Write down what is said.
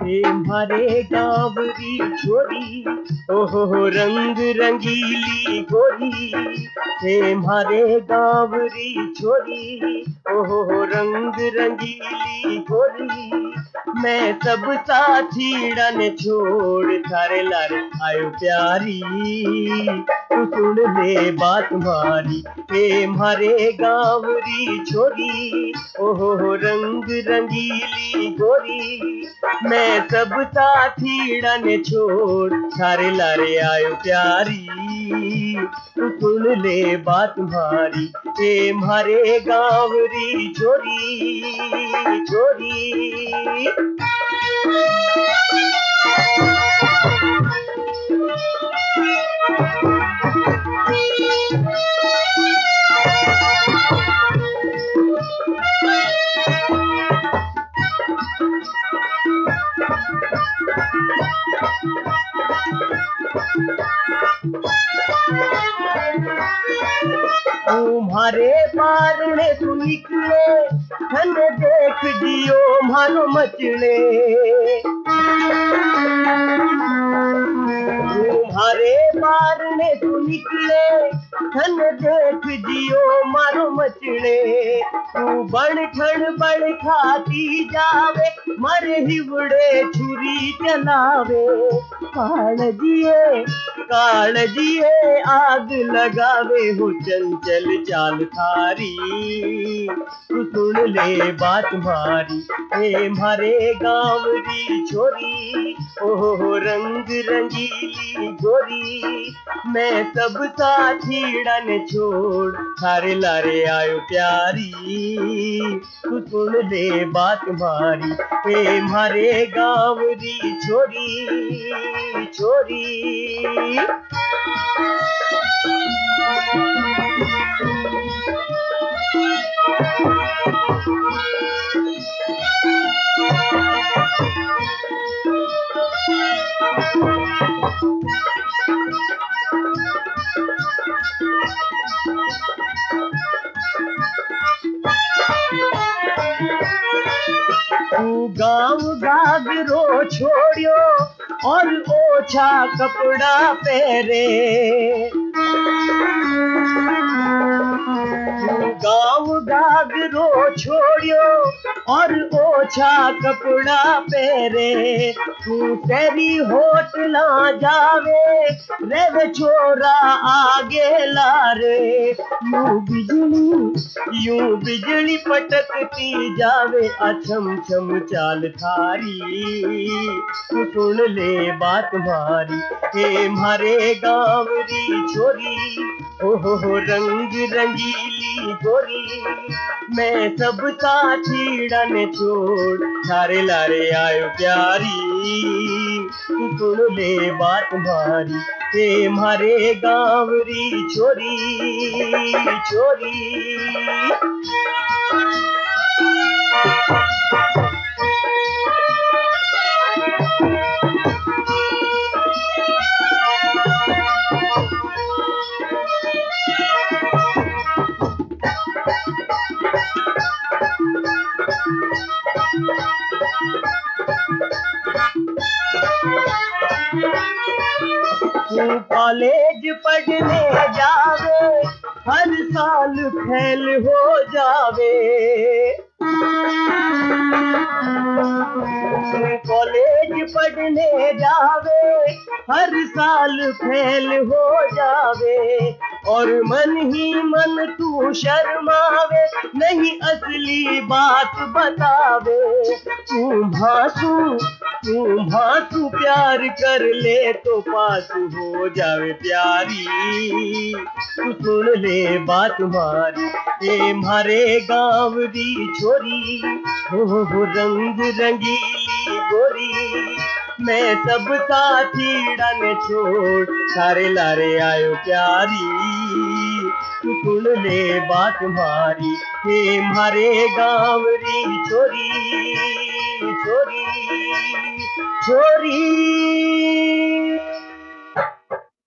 हे म्हारे गाँवरी छोरी, ओहो रंग रंगीली गोरी। हे म्हारे गाँवरी छोरी, ओहो रंग रंगीली गोरी। मैं सब साथीड़ा ने छोड़ थारे लारे आयो प्यारी, तू सुन ले बात मारी। हे म्हारे गाँवरी छोरी, ओहो रंग रंगीली गोरी। मैं सब साथीड़ा ने छोड़ थारे लारे आयो प्यारी, तू सुन ले बात मारी। हे म्हारे गाँवरी छोरी, छोरी। तुम्हारे बारणे तू निकले, धन देख जियो मानो मचले। तुम्हारे बारणे तू निकले, धन देख जियो मारो मचले। तू बण ठण बण खाती जावे, मर हिवड़े छुरी चलावे। कालजिए आग लगावे हो चंचल चाल थारी, तू सुन ले बात मारी। हे म्हारे गाँवरी छोरी, ओहो रंग रंगीली गोरी। मैं सब साथीड़ा ने छोड़ थारे लारे आयो प्यारी, तू सुन ले बात मारी। हे म्हारे गाँवरी छोरी, छोरी। तू गाँव गागरो छोड़ियो और ओछा कपड़ा पहरे। गाँव गागरो छोड़ियो और ओछा कपड़ा पहरे। तू तेरी होटला जावे, रेवे छोरा आगे लारे। यूं बिजली पटकती जावे, अछम छम चाल थारी, तू सुन ले बात मारी। हे म्हारे गाँवरी छोरी, ओहो रंग रंगीली गोरी। मैं सब साथीड़ा ने छोड़ थारे लारे आयो प्यारी, तू सुन ले बात मारी। हे म्हारे गाँवरी छोरी, छोरी। तू कॉलेज पढ़ने जावे, हर साल फेल हो जावे। तू कॉलेज पढ़ने जावे, हर साल फेल हो जावे। और मन ही मन तू शर्मावे, नहीं असली बात बतावे। तू भांसू प्यार कर ले तो पास हो जावे प्यारी, तू सुन ले बात मारी। हे म्हारे गाँवरी छोरी, हो रंग रंगीली गोरी। मैं सब साथीड़ा ने छोड़ थारे लारे आयो प्यारी, तू सुन ले बात मारी। हे म्हारे गाँवरी छोरी, छोरी, छोरी।